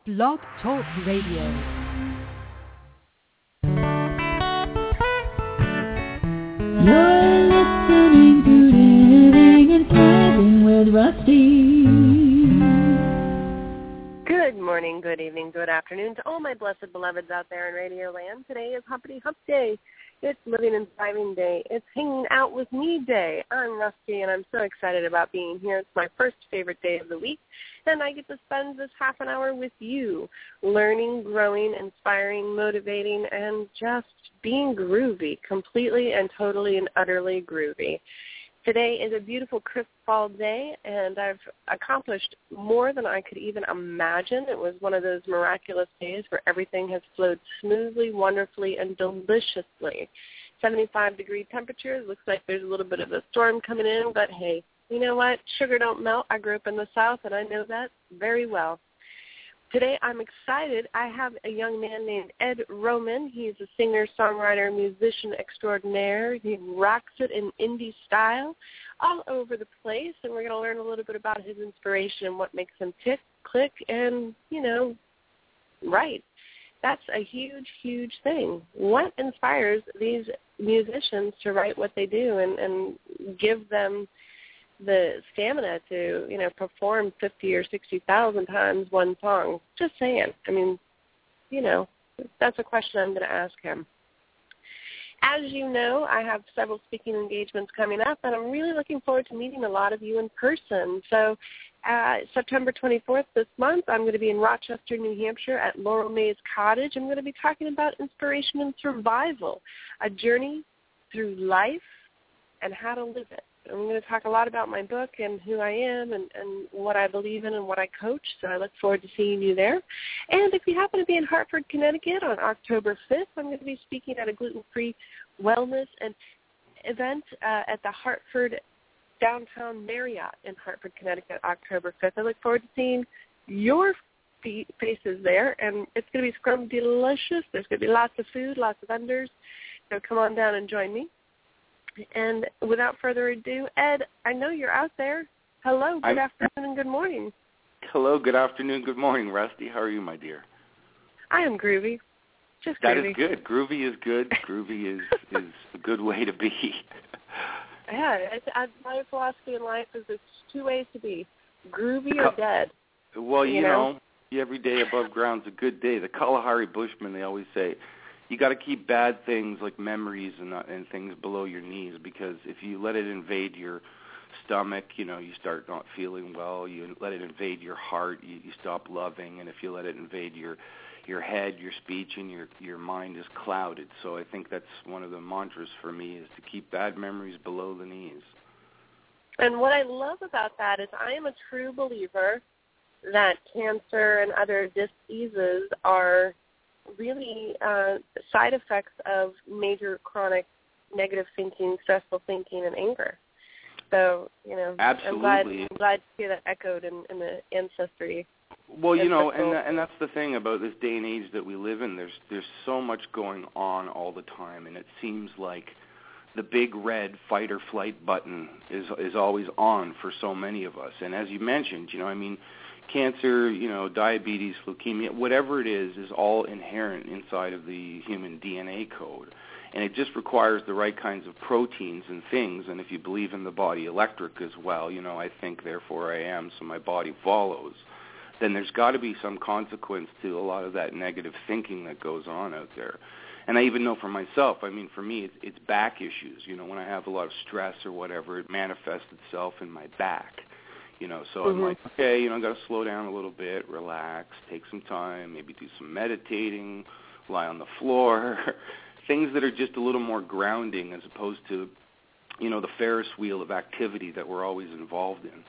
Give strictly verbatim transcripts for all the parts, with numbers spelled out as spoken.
Blog Talk Radio. You're listening to Living and Thriving with Rusty. Good morning, good evening, good afternoon to all my blessed beloveds out there in Radio Land. Today is Humpty Hump Day. It's Living and Thriving Day. It's Hanging Out with Me Day. I'm Rusty, and I'm so excited about being here. It's my first favorite day of the week, and I get to spend this half an hour with you, learning, growing, inspiring, motivating, and just being groovy, completely and totally and utterly groovy. Today is a beautiful crisp fall day, and I've accomplished more than I could even imagine. It was one of those miraculous days where everything has flowed smoothly, wonderfully, and deliciously. seventy-five degree temperatures. Looks like there's a little bit of a storm coming in, but hey, you know what? Sugar don't melt. I grew up in the South, and I know that very well. Today I'm excited. I have a young man named Ed Roman. He's a singer, songwriter, musician extraordinaire. He rocks it in indie style all over the place, and we're going to learn a little bit about his inspiration and what makes him tick, click, and, you know, write. That's a huge, huge thing. What inspires these musicians to write what they do and, and give them the stamina to, you know, perform fifty or sixty thousand times one song? Just saying. I mean, you know, that's a question I'm going to ask him. As you know, I have several speaking engagements coming up, and I'm really looking forward to meeting a lot of you in person. So uh, September twenty-fourth this month, I'm going to be in Rochester, New Hampshire at Laurel Mays Cottage. I'm going to be talking about inspiration and survival, a journey through life and how to live it. I'm going to talk a lot about my book and who I am and, and what I believe in and what I coach, so I look forward to seeing you there. And if you happen to be in Hartford, Connecticut on October fifth, I'm going to be speaking at a gluten-free wellness and event uh, at the Hartford Downtown Marriott in Hartford, Connecticut, October fifth. I look forward to seeing your faces there, and it's going to be scrum delicious. There's going to be lots of food, lots of vendors, so come on down and join me. And without further ado, Ed, I know you're out there. Hello, good I'm, afternoon, and good morning. Hello, good afternoon, good morning, Rusty. How are you, my dear? I am groovy. Just that groovy. That is good. Groovy is good. Groovy is, is a good way to be. Yeah, it's, I, my philosophy in life is there's two ways to be, groovy or dead. Well, you, you know, know, every day above ground's a good day. The Kalahari Bushmen, they always say, you got to keep bad things like memories and, uh, and things below your knees, because if you let it invade your stomach, you know, you start not feeling well. You let it invade your heart, you, you stop loving. And if you let it invade your your head, your speech, and your, your mind is clouded. So I think that's one of the mantras for me, is to keep bad memories below the knees. And what I love about that is I am a true believer that cancer and other diseases are really uh, side effects of major chronic negative thinking, stressful thinking, and anger. So, you know, absolutely. I'm glad, I'm glad to hear that echoed in, in the ancestry. Well, you know, and and that's the thing about this day and age that we live in. There's there's so much going on all the time, and it seems like the big red fight or flight button is is always on for so many of us. And as you mentioned, you know, I mean, cancer, you know, diabetes, leukemia, whatever it is, is all inherent inside of the human D N A code. And it just requires the right kinds of proteins and things. And if you believe in the body electric as well, you know, I think, therefore I am, so my body follows, then there's got to be some consequence to a lot of that negative thinking that goes on out there. And I even know for myself, I mean, for me, it's, it's back issues. You know, when I have a lot of stress or whatever, it manifests itself in my back. You know, so mm-hmm. I'm like, okay, you know, I've got to slow down a little bit, relax, take some time, maybe do some meditating, lie on the floor, things that are just a little more grounding as opposed to, you know, the Ferris wheel of activity that we're always involved in.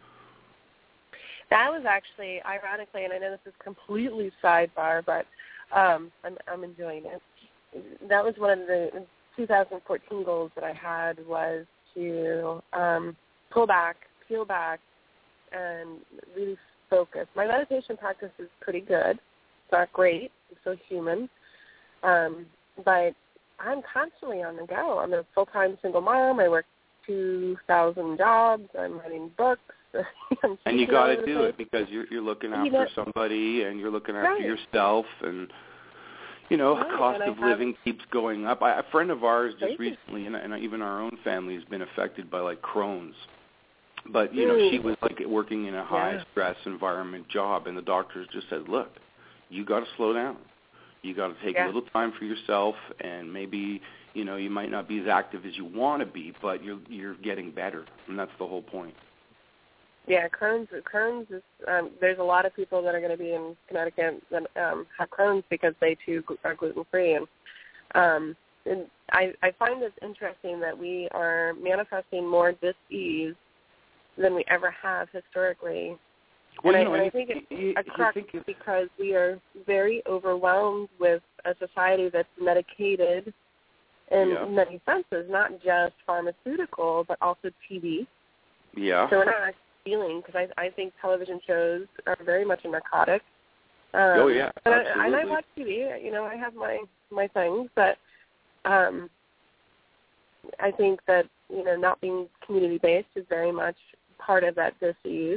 That was actually, ironically, and I know this is completely sidebar, but um, I'm, I'm enjoying it. That was one of the two thousand fourteen goals that I had, was to um, pull back, peel back, and really focus. My meditation practice is pretty good. It's not great. I'm so human. Um, but I'm constantly on the go. I'm a full-time single mom. I work two thousand jobs. I'm writing books. and you got to do it because you're you're looking after you know, somebody, and you're looking after right. yourself, and you know, right. cost and of living have, keeps going up. I, a friend of ours just crazy. recently, and, and even our own family has been affected by like Crohn's. But you know, she was like working in a high yeah. stress environment job, and the doctors just said, "Look, you got to slow down. You got to take yeah. a little time for yourself, and maybe you know you might not be as active as you want to be, but you're you're getting better, and that's the whole point." Yeah, Crohn's. Crohn's is. Um, there's a lot of people that are going to be in Connecticut that um, have Crohn's because they too are gluten free, and um, and I I find this interesting that we are manifesting more dis-ease than we ever have historically. Well, and you know, I, and you, I think it's you, a crux you because we are very overwhelmed with a society that's medicated in yeah. many senses, not just pharmaceutical, but also T V. Yeah. So we're not actually feeling, because I, I think television shows are very much a narcotic. Um, oh, yeah, and absolutely. I, and I watch T V. You know, I have my, my things, but um, I think that, you know, not being community-based is very much part of that disease.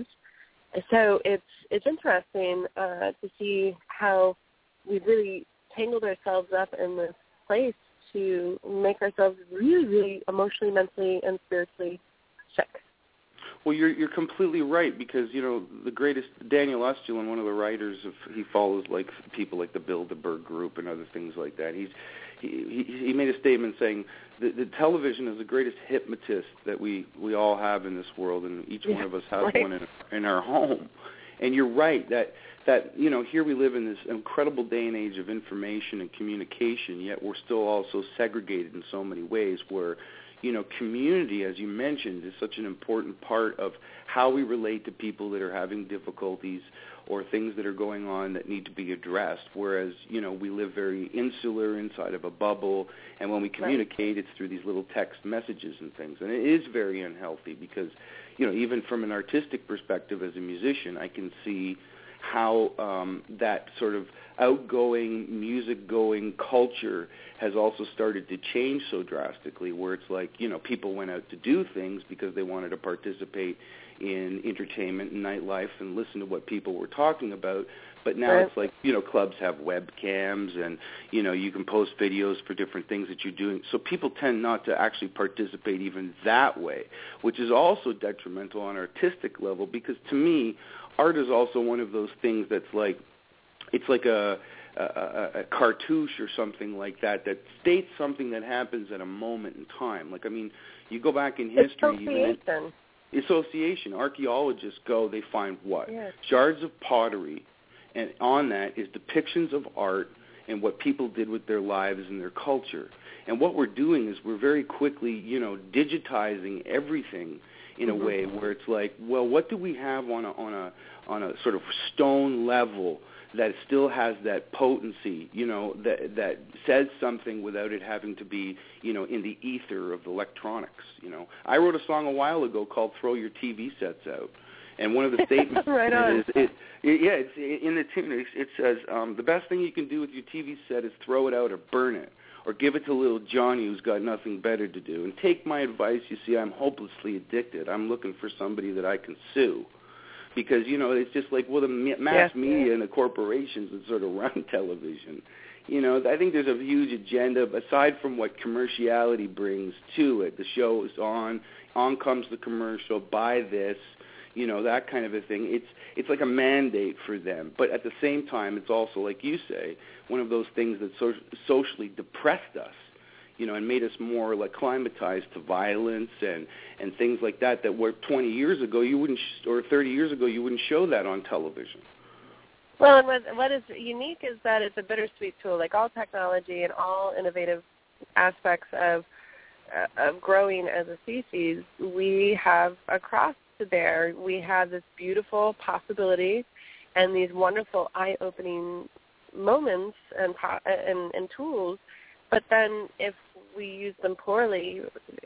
So it's it's interesting uh, to see how we've really tangled ourselves up in this place to make ourselves really, really emotionally, mentally, and spiritually sick. Well, you're you're completely right, because you know the greatest Daniel Estulin, one of the writers of, he follows like people like the Bilderberg Group and other things like that. He's he he, he made a statement saying that the television is the greatest hypnotist that we, we all have in this world, and each yeah, one of us has right. one in, in our home. And you're right that that you know here we live in this incredible day and age of information and communication, yet we're still also segregated in so many ways where. You know, community, as you mentioned, is such an important part of how we relate to people that are having difficulties or things that are going on that need to be addressed, whereas, you know, we live very insular inside of a bubble, and when we communicate, it's through these little text messages and things. And it is very unhealthy because, you know, even from an artistic perspective as a musician, I can see how um, that sort of outgoing, music-going culture has also started to change so drastically, where it's like, you know, people went out to do things because they wanted to participate in entertainment and nightlife and listen to what people were talking about. But now right. it's like, you know, clubs have webcams and, you know, you can post videos for different things that you're doing. So people tend not to actually participate even that way, which is also detrimental on an artistic level because, to me, art is also one of those things that's like, it's like a, a, a cartouche or something like that that states something that happens at a moment in time. Like, I mean, you go back in history. Association. Even in, association. Archaeologists go, they find what? Yes. Shards of pottery, and on that is depictions of art and what people did with their lives and their culture. And what we're doing is we're very quickly, you know, digitizing everything in mm-hmm. a way where it's like, well, what do we have on a on a on a sort of stone level that still has that potency, you know, that that says something without it having to be, you know, in the ether of the electronics, you know. I wrote a song a while ago called "Throw Your T V Sets Out," and one of the statements right on. is, it, it, yeah, it's in the tune. It, it says um, the best thing you can do with your T V set is throw it out or burn it, or give it to little Johnny who's got nothing better to do. And take my advice. You see, I'm hopelessly addicted. I'm looking for somebody that I can sue. Because, you know, it's just like, well, the mass yeah. media and the corporations that sort of run television. You know, I think there's a huge agenda, aside from what commerciality brings to it. The show is on, on comes the commercial, buy this, you know, that kind of a thing. It's it's like a mandate for them. But at the same time, it's also, like you say, one of those things that so, socially depressed us. You know, and made us more like climatized to violence and, and things like that. That were twenty years ago you wouldn't, sh- or thirty years ago you wouldn't show that on television. Well, and what, what is unique is that it's a bittersweet tool. Like all technology and all innovative aspects of uh, of growing as a species, we have a cross to bear. We have this beautiful possibility and these wonderful eye-opening moments and and, and tools. But then if we use them poorly,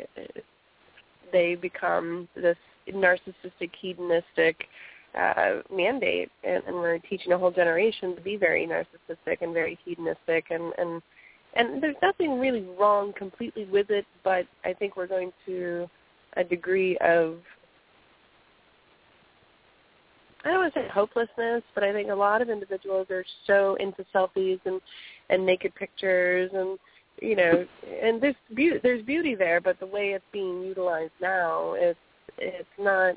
they become this narcissistic, hedonistic uh, mandate, and, and we're teaching a whole generation to be very narcissistic and very hedonistic, and, and, and there's nothing really wrong completely with it, but I think we're going to a degree of I don't want to say hopelessness, but I think a lot of individuals are so into selfies and, and naked pictures and, you know, and there's beauty, there's beauty there, but the way it's being utilized now, it's, it's not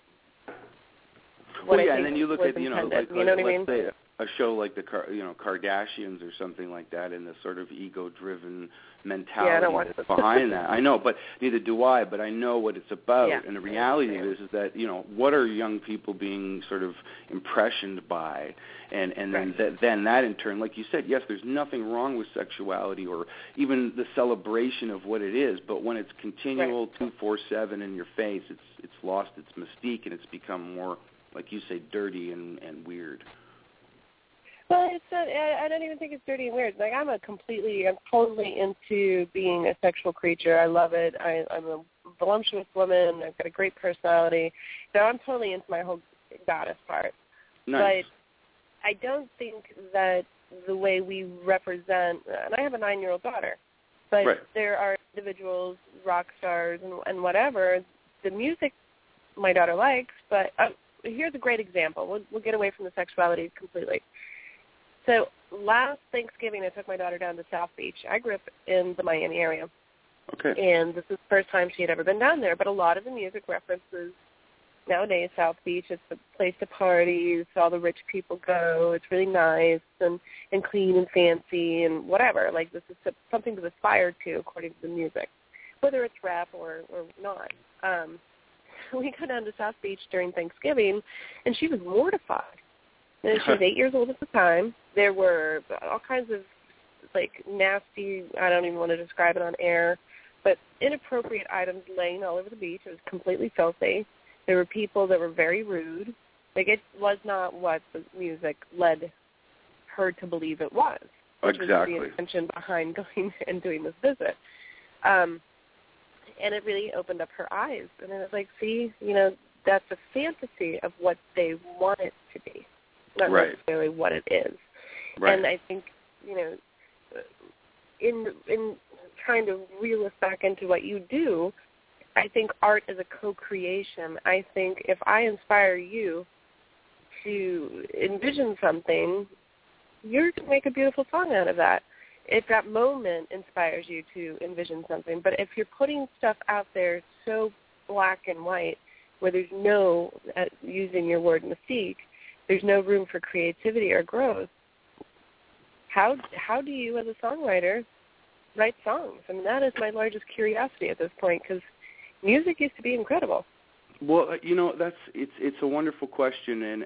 what well, I yeah, think and then you look was at, you know, intended. like, You know like, what I let's mean? say a show like the, Car- you know, Kardashians or something like that, and the sort of ego-driven mentality yeah, I don't watch that's behind that. I know, but neither do I, but I know what it's about. Yeah. And the reality is, is that, you know, what are young people being sort of impressioned by? And, and then, Right. th- then that in turn, like you said, yes, there's nothing wrong with sexuality or even the celebration of what it is, but when it's continual Right. two four seven in your face, it's it's lost its mystique and it's become more, like you say, dirty and, and weird. Well, it's not, I, I don't even think it's dirty and weird. Like, I'm a completely, I'm totally into being a sexual creature. I love it. I, I'm a voluptuous woman. I've got a great personality. So I'm totally into my whole goddess part. Nice. But I don't think that the way we represent, and I have a nine-year-old daughter, but right. there are individuals, rock stars, and, and whatever, the music my daughter likes, but uh, here's a great example. We'll, we'll get away from the sexuality completely. So last Thanksgiving, I took my daughter down to South Beach. I grew up in the Miami area. Okay. And this is the first time she had ever been down there. But a lot of the music references nowadays South Beach. It's the place to party. It's all the rich people go. It's really nice and, and clean and fancy and whatever. Like, this is something to aspire to according to the music, whether it's rap or, or not. Um, we go down to South Beach during Thanksgiving, and she was mortified. And she was eight years old at the time. There were all kinds of, like, nasty, I don't even want to describe it on air, but inappropriate items laying all over the beach. It was completely filthy. There were people that were very rude. Like, it was not what the music led her to believe it was. Which Exactly. was the intention behind going and doing this visit. Um, and it really opened up her eyes. And it was like, see, you know, that's a fantasy of what they want it to be, not right. necessarily what it is. Right. And I think, you know, in in trying to reel us back into what you do, I think art is a co-creation. I think if I inspire you to envision something, you're going to make a beautiful song out of that. If that moment inspires you to envision something. But if you're putting stuff out there so black and white, where there's no, uh, using your word, mystique, there's no room for creativity or growth, how how do you as a songwriter write songs? I mean, that is my largest curiosity at this point, because music used to be incredible. Well, you know, that's it's it's a wonderful question, and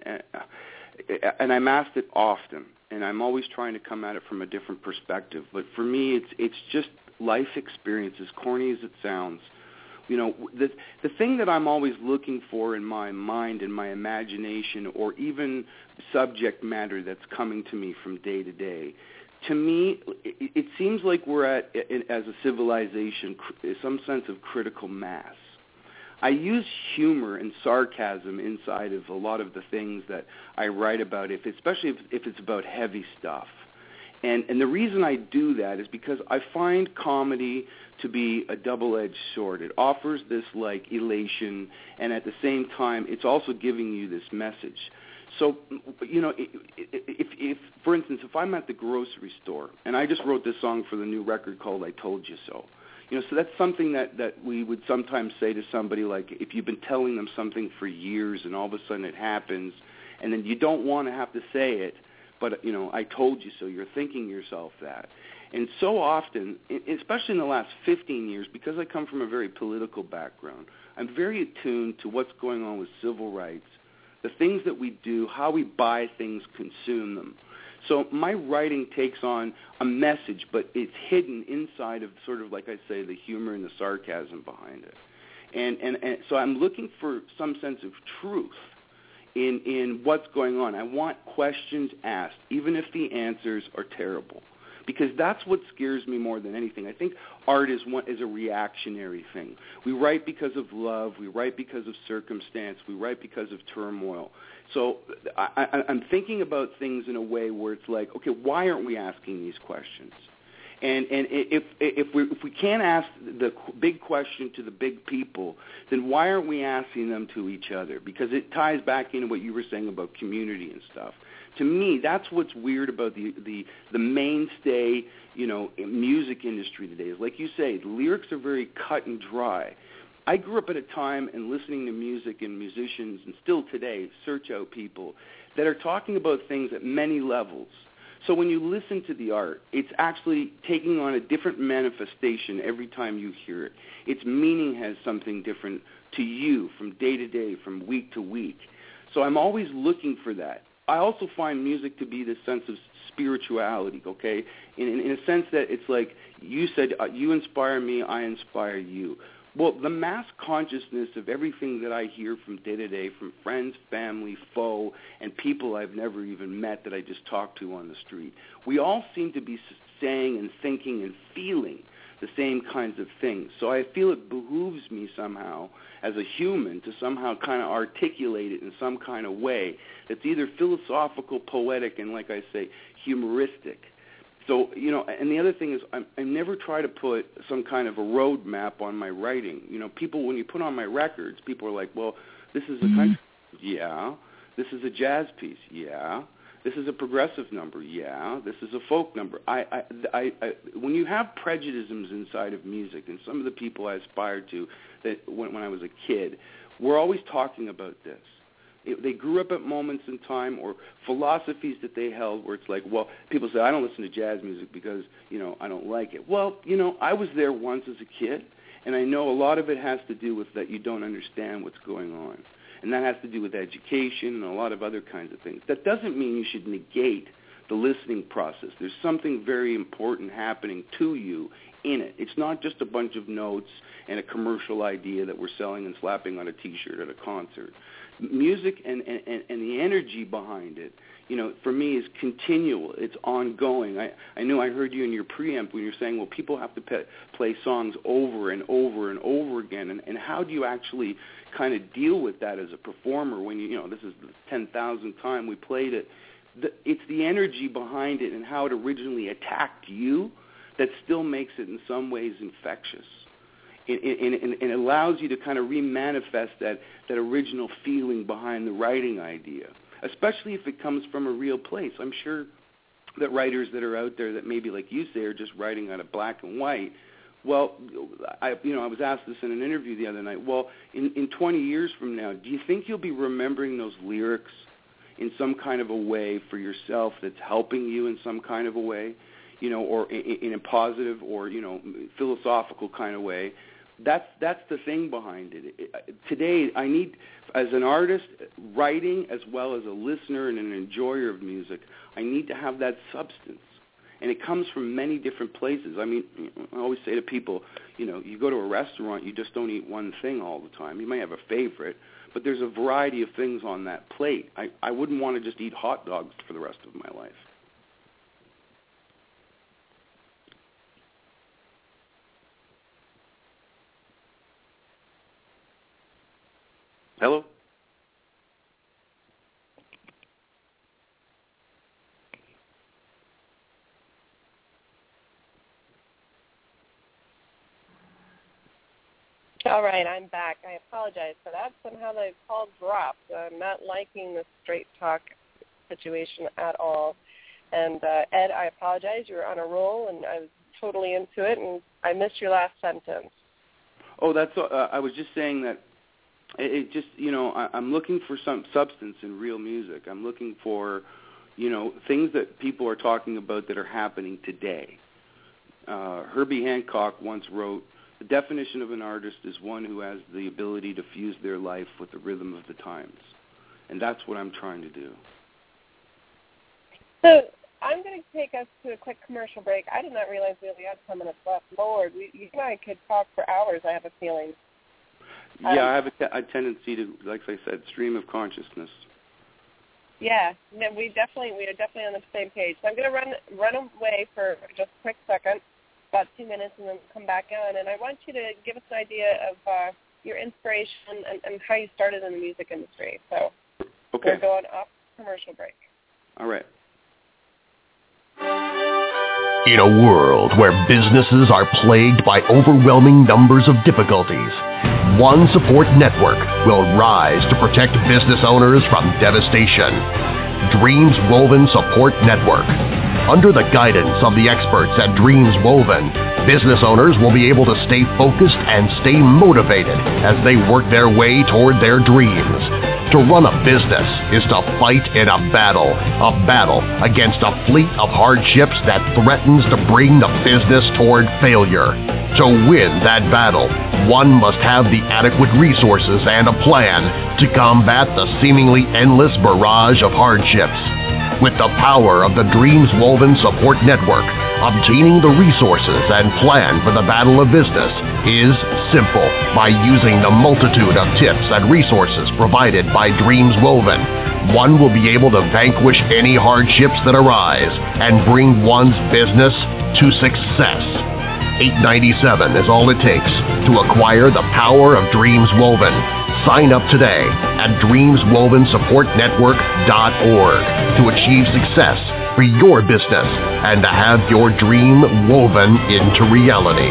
uh, and I'm asked it often, and I'm always trying to come at it from a different perspective. But for me, it's it's just life experience, as corny as it sounds. You know, the the thing that I'm always looking for in my mind and my imagination, or even subject matter that's coming to me from day to day, to me, it, it seems like we're at, as a civilization, some sense of critical mass. I use humor and sarcasm inside of a lot of the things that I write about, if especially if, if it's about heavy stuff. And and the reason I do that is because I find comedy to be a double-edged sword. It offers this, like, elation, and at the same time, it's also giving you this message. So, you know, if, if, if for instance, if I'm at the grocery store, and I just wrote this song for the new record called I Told You So, you know, so that's something that, that we would sometimes say to somebody, like, if you've been telling them something for years and all of a sudden it happens, and then you don't want to have to say it, but, you know, I told you so, you're thinking yourself that. And so often, especially in the last fifteen years, because I come from a very political background, I'm very attuned to what's going on with civil rights, the things that we do, how we buy things, consume them. So my writing takes on a message, but it's hidden inside of sort of, like I say, the humor and the sarcasm behind it. And, and, and so I'm looking for some sense of truth in, in what's going on. I want questions asked, even if the answers are terrible, because that's what scares me more than anything. I think art is one is a reactionary thing. We write because of love. We write because of circumstance. We write because of turmoil. So I, I, I'm thinking about things in a way where it's like, okay, why aren't we asking these questions? And and if if we if we can't ask the big question to the big people, then why aren't we asking them to each other? Because it ties back into what you were saying about community and stuff. To me, that's what's weird about the the the mainstay, you know, music industry today. Is like you say, the lyrics are very cut and dry. I grew up at a time and listening to music and musicians, and still today search out people that are talking about things at many levels. So when you listen to the art, it's actually taking on a different manifestation every time you hear it. Its meaning has something different to you from day to day, from week to week. So I'm always looking for that. I also find music to be this sense of spirituality, okay, in, in, in a sense that it's like you said, uh, you inspire me, I inspire you. Well, the mass consciousness of everything that I hear from day to day, from friends, family, foe, and people I've never even met that I just talk to on the street, we all seem to be saying and thinking and feeling the same kinds of things. So I feel it behooves me somehow as a human to somehow kind of articulate it in some kind of way that's either philosophical, poetic, and like I say, humoristic. So, you know, and the other thing is I, I never try to put some kind of a roadmap on my writing. You know, people, when you put on my records, people are like, well, this is a country, yeah. This is a jazz piece, yeah. This is a progressive number, yeah. This is a folk number. I, I, I, I, when you have prejudices inside of music, and some of the people I aspired to that when, when I was a kid, we're always talking about this. It, they grew up at moments in time or philosophies that they held where it's like, well, people say, I don't listen to jazz music because, you know, I don't like it. Well, you know, I was there once as a kid, and I know a lot of it has to do with that you don't understand what's going on. And that has to do with education and a lot of other kinds of things. That doesn't mean you should negate the listening process. There's something very important happening to you in it. It's not just a bunch of notes and a commercial idea that we're selling and slapping on a T-shirt at a concert. Music and, and, and the energy behind it, you know, for me is continual. It's ongoing. I, I know I heard you in your preamp when you're saying, well, people have to pe- play songs over and over and over again. And, and how do you actually kind of deal with that as a performer when, you, you know, this is the ten thousandth time we played it. The, it's the energy behind it and how it originally attacked you that still makes it in some ways infectious. And it, it, it allows you to kind of re-manifest that, that original feeling behind the writing idea, especially if it comes from a real place. I'm sure that writers that are out there that maybe, like you say, are just writing out of black and white. Well, I, you know, I was asked this in an interview the other night. Well, in, in twenty years from now, do you think you'll be remembering those lyrics in some kind of a way for yourself that's helping you in some kind of a way, you know, or in, in a positive or, you know, philosophical kind of way? That's that's the thing behind it. it. Today, I need, as an artist, writing as well as a listener and an enjoyer of music, I need to have that substance. And it comes from many different places. I mean, I always say to people, you know, you go to a restaurant, you just don't eat one thing all the time. You may have a favorite, but there's a variety of things on that plate. I, I wouldn't want to just eat hot dogs for the rest of my life. Hello? All right, I'm back. I apologize for that. Somehow the call dropped. I'm not liking the straight talk situation at all. And uh, Ed, I apologize. You were on a roll, and I was totally into it, and I missed your last sentence. Oh, that's. Uh, I was just saying that it just, you know, I, I'm looking for some substance in real music. I'm looking for, you know, things that people are talking about that are happening today. Uh, Herbie Hancock once wrote, the definition of an artist is one who has the ability to fuse their life with the rhythm of the times. And that's what I'm trying to do. So I'm going to take us to a quick commercial break. I did not realize we only had ten minutes left. Lord, we, you and I could talk for hours, I have a feeling. Yeah, um, I have a, te- a tendency to, like I said, stream of consciousness. Yeah, no, we definitely we are definitely on the same page. So I'm going to run run away for just a quick second, about two minutes, and then come back on. And I want you to give us an idea of uh, your inspiration and, and how you started in the music industry. So okay. We're going off commercial break. All right. In a world where businesses are plagued by overwhelming numbers of difficulties, One Support Network will rise to protect business owners from devastation. Dreams Woven Support Network. Under the guidance of the experts at Dreams Woven, business owners will be able to stay focused and stay motivated as they work their way toward their dreams. To run a business is to fight in a battle, a battle against a fleet of hardships that threatens to bring the business toward failure. To win that battle, one must have the adequate resources and a plan to combat the seemingly endless barrage of hardships. With the power of the Dreams Woven Support Network, obtaining the resources and plan for the battle of business is simple. By using the multitude of tips and resources provided by Dreams Woven, one will be able to vanquish any hardships that arise and bring one's business to success. eight dollars and ninety-seven cents is all it takes to acquire the power of Dreams Woven. Sign up today at dreams woven support network dot org to achieve success for your business and to have your dream woven into reality.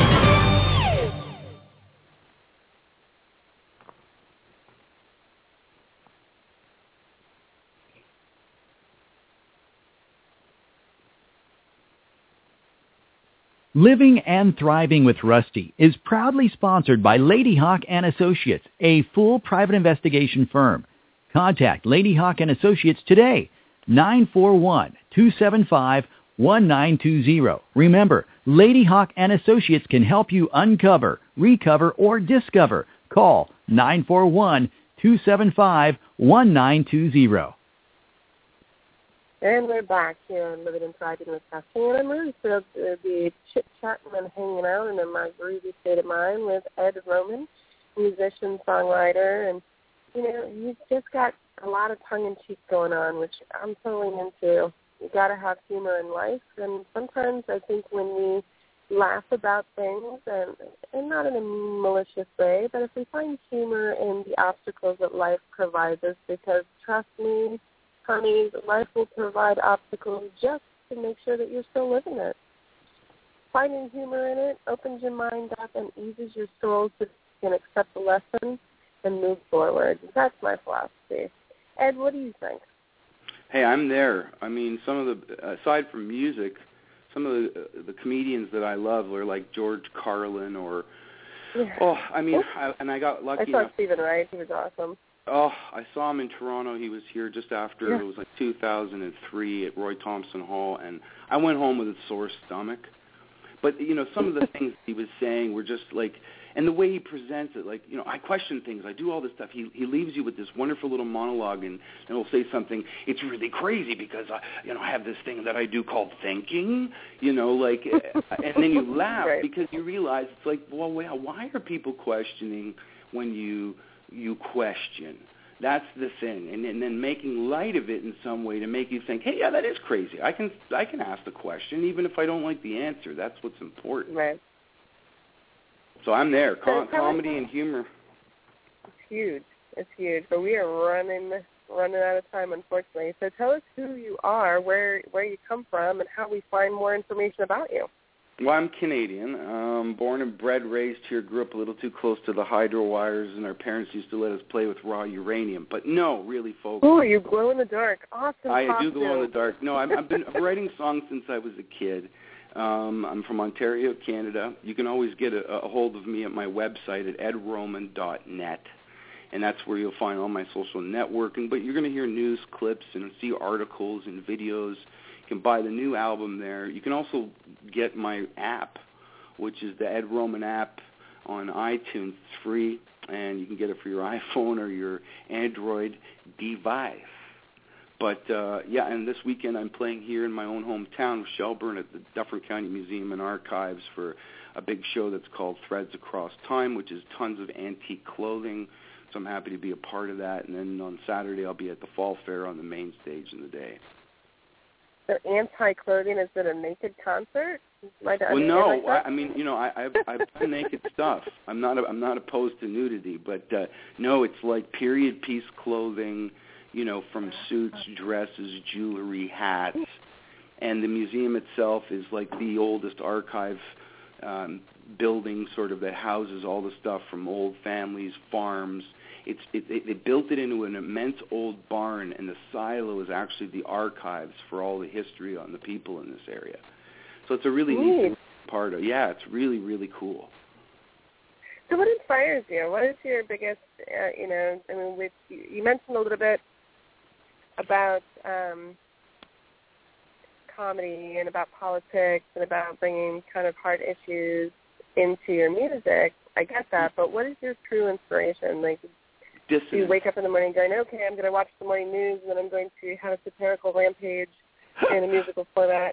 Living and Thriving with Rusty is proudly sponsored by Lady Hawk and Associates, a full private investigation firm. Contact Lady Hawk and Associates today, nine four one, two seven five, one nine two zero. Remember, Lady Hawk and Associates can help you uncover, recover, or discover. Call nine four one, two seven five, one nine two zero. And we're back here on Living and Thriving with Rusty, and I'm really thrilled to be chit-chatting and hanging out in my groovy state of mind with Ed Roman, musician, songwriter, and, you know, he's just got a lot of tongue-in-cheek going on, which I'm totally into. You got to have humor in life, and sometimes I think when we laugh about things, and, and not in a malicious way, but if we find humor in the obstacles that life provides us, because trust me, honey, life will provide obstacles just to make sure that you're still living it. Finding humor in it opens your mind up and eases your soul so you can accept the lesson and move forward. That's my philosophy. Ed, what do you think? Hey, I'm there. I mean, some of the, aside from music, some of the, the comedians that I love are like George Carlin or, yeah. oh, I mean, I, and I got lucky I saw enough. Stephen Wright. He was awesome. Oh, I saw him in Toronto. He was here just after, yeah. it was like two thousand three at Roy Thompson Hall, and I went home with a sore stomach. But, you know, some of the things he was saying were just like, and the way he presents it, like, you know, I question things. I do all this stuff. He he leaves you with this wonderful little monologue, and, and he'll say something. It's really crazy because, I, you know, I have this thing that I do called thinking, you know, like, and then you laugh right. because you realize it's like, well, why are people questioning when you you question? That's the thing, and, and then making light of it in some way to make you think, hey, yeah, that is crazy. I can I can ask the question even if I don't like the answer. That's what's important. Right. So I'm there. Com- so comedy and humor. It's huge. It's huge. But we are running running out of time, unfortunately. So tell us who you are, where where you come from, and how we find more information about you. Well, I'm Canadian. Um, born and bred, raised here, grew up a little too close to the hydro wires, and our parents used to let us play with raw uranium. But no, really, folks. Oh, you glow in the dark. Awesome. I costume. do glow in the dark. No, I've, I've been writing songs since I was a kid. Um, I'm from Ontario, Canada. You can always get a, a hold of me at my website at ed roman dot net, and that's where you'll find all my social networking. But you're going to hear news clips and see articles and videos. You can buy the new album there. You can also get my app, which is the Ed Roman app on iTunes. It's free, and you can get it for your iPhone or your Android device. But, uh, yeah, and this weekend I'm playing here in my own hometown of Shelburne at the Dufferin County Museum and Archives for a big show that's called Threads Across Time, which is tons of antique clothing. So I'm happy to be a part of that. And then on Saturday I'll be at the Fall Fair on the main stage in the day. So anti-clothing, is it a naked concert? Like, well, no, like I, I mean, you know, I, I've, I've done naked stuff. I'm not, I'm not opposed to nudity, but uh, no, it's like period piece clothing, you know, from suits, dresses, jewelry, hats, and the museum itself is like the oldest archive um, building, sort of, that houses all the stuff from old families, farms. It's it, it, they built it into an immense old barn, and the silo is actually the archives for all the history on the people in this area. So it's a really Neat. neat part of. Yeah, it's really really cool. So what inspires you? What is your biggest, uh, you know, I mean, with, you mentioned a little bit about um, comedy and about politics and about bringing kind of hard issues into your music. I get that, but what is your true inspiration? Like, Dissonance. do you wake up in the morning going, okay, I'm going to watch the morning news and then I'm going to have a satirical rampage in a musical format?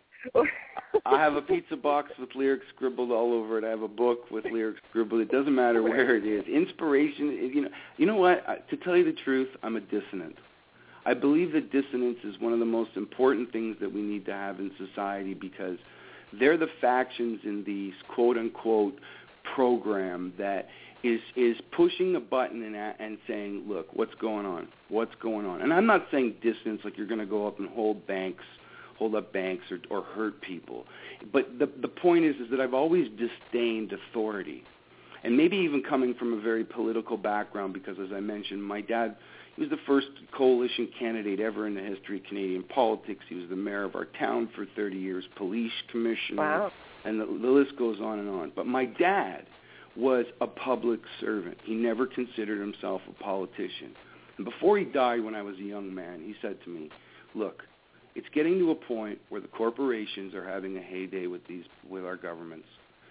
I have a pizza box with lyrics scribbled all over it. I have a book with lyrics scribbled. It doesn't matter where it is. Inspiration, you know, you know what? I, to tell you the truth, I'm a dissonant. I believe that dissonance is one of the most important things that we need to have in society, because they're the factions in the quote-unquote program that is is pushing a button and, and saying, look, what's going on? What's going on? And I'm not saying dissonance like you're going to go up and hold banks, hold up banks or, or hurt people. But the the point is, is that I've always disdained authority. And maybe even coming from a very political background, because as I mentioned, my dad, he was the first coalition candidate ever in the history of Canadian politics. He was the mayor of our town for thirty years, police commissioner, wow. and the, the list goes on and on. But my dad was a public servant. He never considered himself a politician. And before he died, when I was a young man, he said to me, look, it's getting to a point where the corporations are having a heyday with these, with our governments.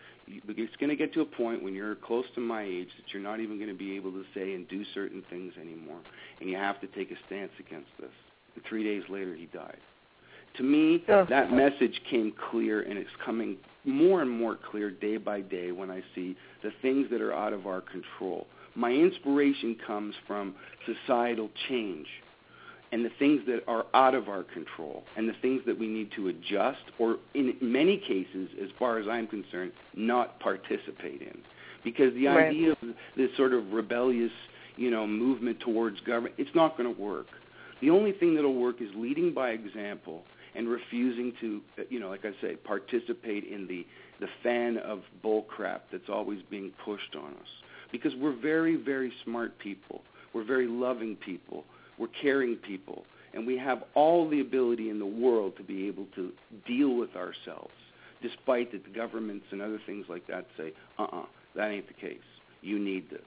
It's going to get to a point when you're close to my age that you're not even going to be able to say and do certain things anymore, and you have to take a stance against this. And three days later, he died. To me, oh. that message came clear, and it's coming more and more clear day by day when I see the things that are out of our control. My inspiration comes from societal change and the things that are out of our control and the things that we need to adjust, or in many cases, as far as I'm concerned, not participate in. Because the right. idea of this sort of rebellious, you know, movement towards government, it's not going to work. The only thing that will work is leading by example and refusing to, you know, like I say, participate in the, the fan of bull crap that's always being pushed on us. Because we're very, very smart people. We're very loving people. We're caring people. And we have all the ability in the world to be able to deal with ourselves, despite that the governments and other things like that say, uh-uh, that ain't the case. You need this.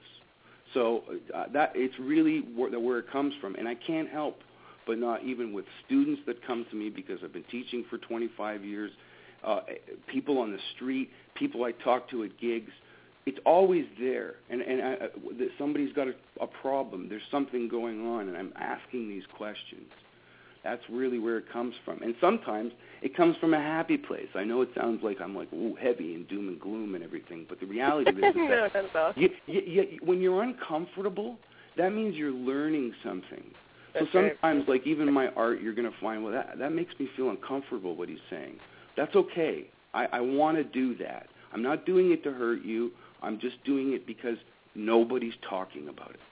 So uh, that it's really where, where it comes from. And I can't help but not, even with students that come to me, because I've been teaching for twenty-five years, uh, people on the street, people I talk to at gigs, it's always there. And, and I, somebody's got a, a problem. There's something going on, and I'm asking these questions. That's really where it comes from. And sometimes it comes from a happy place. I know it sounds like I'm like, ooh, heavy and doom and gloom and everything, but the reality of it is no, that that's you, you, you, when you're uncomfortable, that means you're learning something. That's so sometimes, right. like even my art, you're going to find, well, that, that makes me feel uncomfortable, what he's saying. That's okay. I, I want to do that. I'm not doing it to hurt you. I'm just doing it because nobody's talking about it.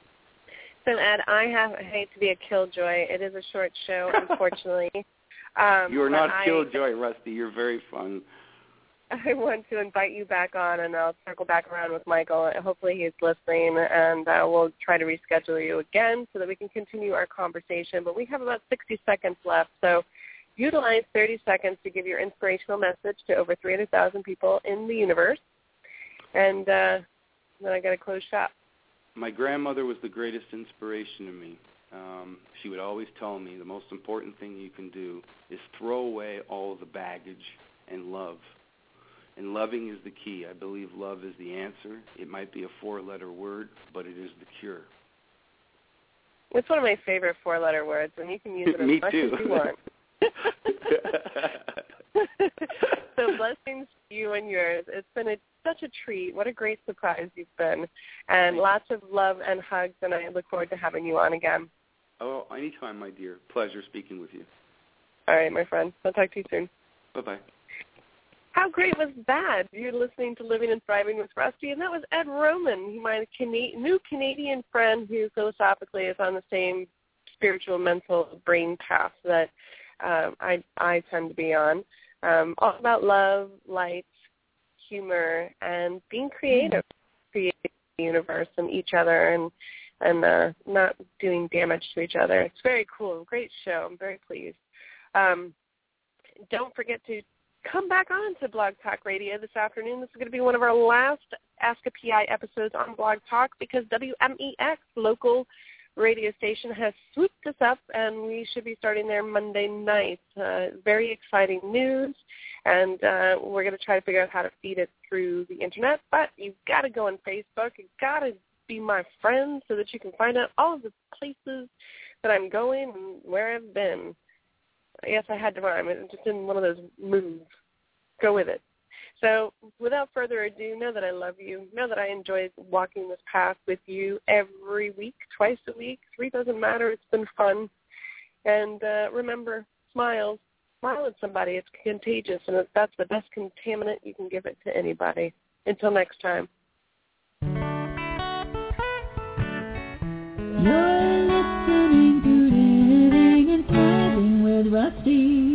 So, Ed, I have I hate to be a killjoy. It is a short show, unfortunately. Um, You're not I, killjoy, Rusty. You're very fun. I want to invite you back on, and I'll circle back around with Michael. Hopefully he's listening, and uh, we'll try to reschedule you again so that we can continue our conversation. But we have about sixty seconds left, so utilize thirty seconds to give your inspirational message to over three hundred thousand people in the universe, and uh, then I got to close shop. My grandmother was the greatest inspiration to me. Um, she would always tell me the most important thing you can do is throw away all of the baggage and love. And loving is the key. I believe love is the answer. It might be a four-letter word, but it is the cure. It's one of my favorite four-letter words, and you can use it as Me much too. as you want. So blessings to you and yours. It's been a, such a treat. What a great surprise you've been. And lots of love and hugs, and I look forward to having you on again. Oh, anytime, my dear. Pleasure speaking with you. All right, my friend. I'll talk to you soon. Bye-bye. How great was that? You're listening to Living and Thriving with Rusty, and that was Ed Roman, my Cana- new Canadian friend who philosophically is on the same spiritual, mental brain path that um, I, I tend to be on. Um, all about love, light, humor, and being creative, creating the universe and each other, and and uh, not doing damage to each other. It's very cool. Great show. I'm very pleased. Um, don't forget to come back on to Blog Talk Radio this afternoon. This is going to be one of our last Ask a P I episodes on Blog Talk because W M E X, local radio station, has swooped us up, and we should be starting there Monday night. Uh, very exciting news, and uh, we're going to try to figure out how to feed it through the Internet, but you've got to go on Facebook. You've got to be my friend so that you can find out all of the places that I'm going and where I've been. Yes, I had to rhyme. It's just in one of those moods. Go with it. So without further ado, know that I love you. Know that I enjoy walking this path with you every week, twice a week. Three doesn't matter. It's been fun. And uh, remember, smiles. Smile at somebody. It's contagious, and that's the best contaminant you can give it to anybody. Until next time. You're listening to Living and Thriving with Rusty.